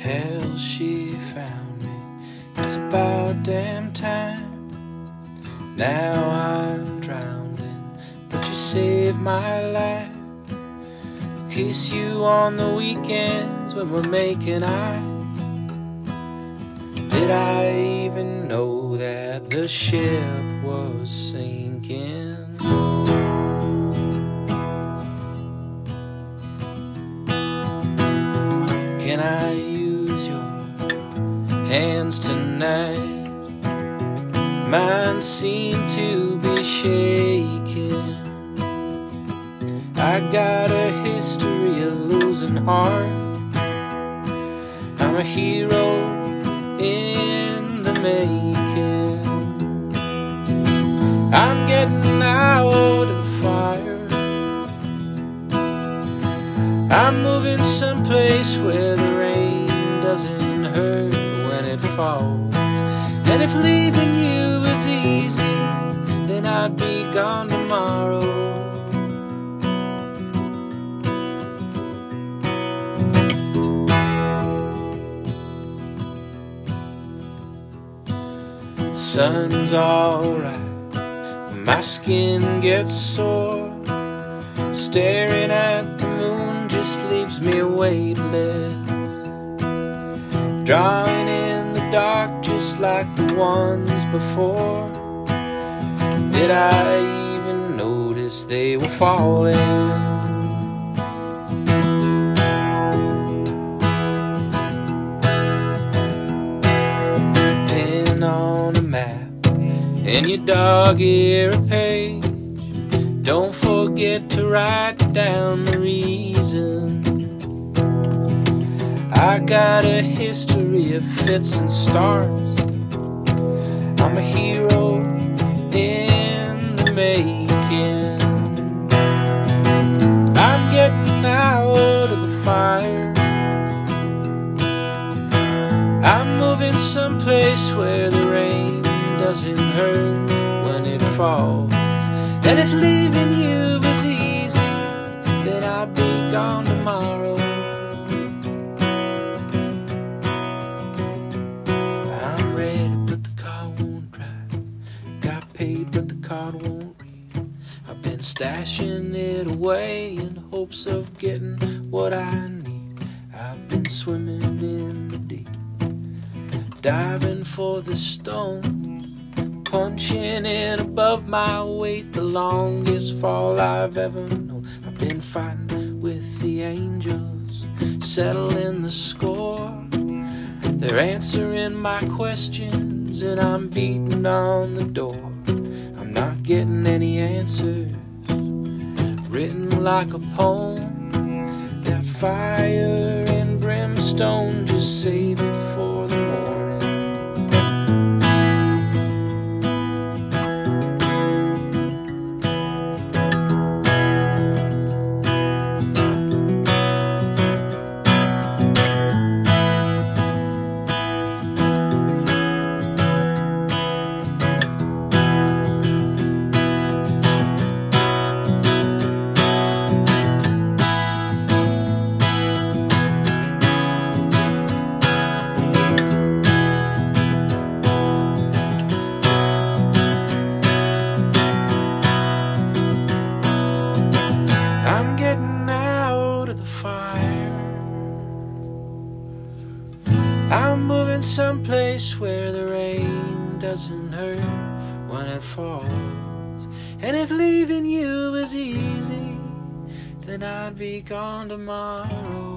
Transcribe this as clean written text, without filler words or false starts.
Hell, she found me. It's about damn time. Now I'm drowning, but you saved my life. Kiss you on the weekends when we're making eyes. Did I even know that the ship was sinking? Can I use your hands tonight? Mine seem to be shaking. I got a history of losing heart. I'm a hero in the making. I'm getting out of the fire. I'm moving someplace where the rain doesn't hurt when it falls. And if leaving you was easy, then I'd be gone tomorrow. The sun's alright, my skin gets sore. Staring at the moon just leaves me weightless. Drawing in the dark just like the ones before. Did I even notice they were falling? Pen on a map and your dog-ear a page. Don't forget to write down the reason. I got a history of fits and starts. I'm a hero in the making. I'm getting out of the fire. I'm moving someplace where the rain doesn't hurt when it falls. And if leaving you was easy, then I'd be gone tomorrow. I'm ready, but the car won't drive. Got paid, but the card won't read. I've been stashing it away in hopes of getting what I need. I've been swimming in the deep, diving for the stone. Punching in above my weight, the longest fall I've ever known. I've been fighting with the angels, settling the score. They're answering my questions and I'm beating on the door. I'm not getting any answers, written like a poem. That fire and brimstone, just save it for the morning. I'm getting out of the fire. I'm moving someplace where the rain doesn't hurt when it falls. And if leaving you was easy, then I'd be gone tomorrow.